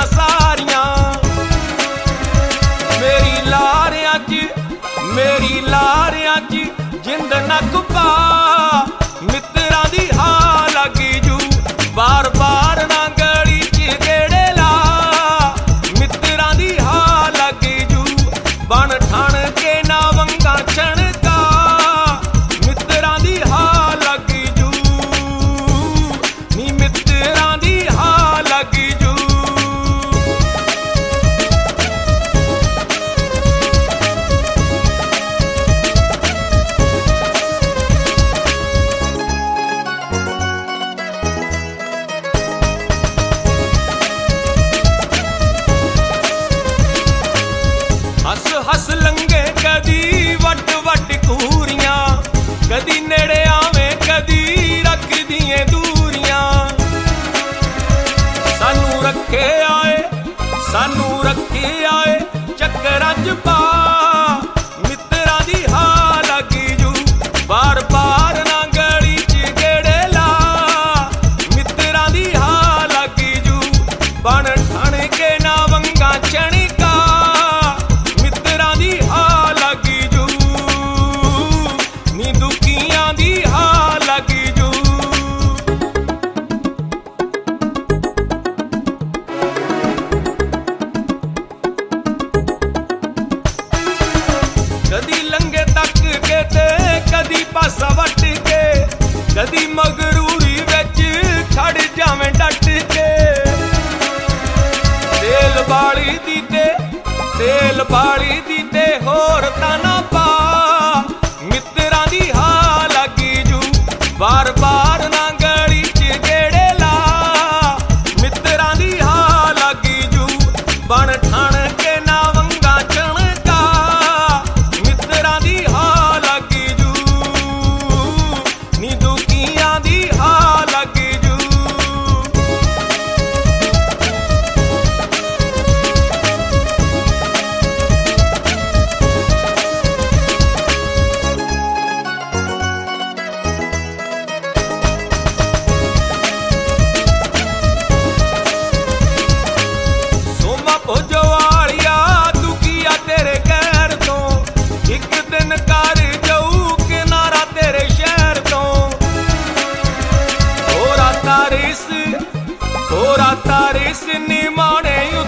सारियां। मेरी लारियां च जिंद नक पा, मित्रां दी हां लगी जू बार बार ना गली च गेड़े ला। मित्रां दी हां लगी जू बन ठण के ना वंगा छणका। मित्रां दी हां लगी जू नी मित्रां दी हां लगी जू। हस हस लंघे कदी वट वट कूरियां, कदी नेड़े आवे कदी रख दिए दूरियां। सानू रखे आए चक्करां च पा, मित्रां दी हां लगी जू बार बार ना गली च गेड़े ला। मित्रां दी हां लगी जू बन ठण के ना वंगा छणका। मित्रां दी हां लगी जू नी दुखियां दी हां लगी जू। कदी लंघे तक के ते कदी पासा वट के, कदी मगरूरी विच खड़ जावें डट के। तेल बाली दी ते होर ताना पा, मित्रां दी हां लगी जू बार बार ना गली च गेड़े ला। मित्रां दी हां लगी जू बन ठण के ना वंगा छणका। मित्रां दी हां लगी जू नी दुखियां दी हां लगी जू। सोमा भोजो वालिया दुखिया तेरे कहर तो, एक दिन कर जाऊ किनारा तेरे शहर तो। होरा तारिस निमाने